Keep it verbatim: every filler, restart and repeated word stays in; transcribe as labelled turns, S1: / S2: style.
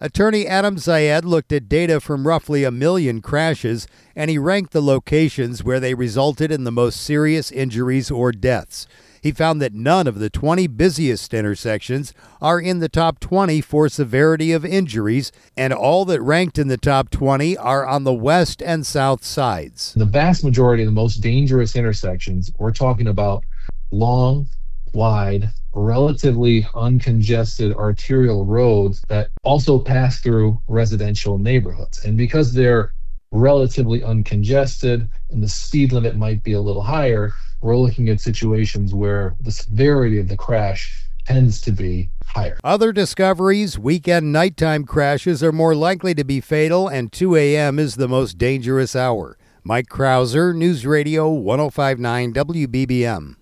S1: Attorney Adam Zayed looked at data from roughly a million crashes, and he ranked the locations where they resulted in the most serious injuries or deaths. He found that none of the twenty busiest intersections are in the top twenty for severity of injuries, and all that ranked in the top twenty are on the west and south sides.
S2: The vast majority of the most dangerous intersections, we're talking about long, wide, relatively uncongested arterial roads that also pass through residential neighborhoods. And because they're relatively uncongested and the speed limit might be a little higher, we're looking at situations where the severity of the crash tends to be higher.
S1: Other discoveries: weekend nighttime crashes are more likely to be fatal, and two a.m. is the most dangerous hour. Mike Krauser, News Radio one oh five point nine W B B M.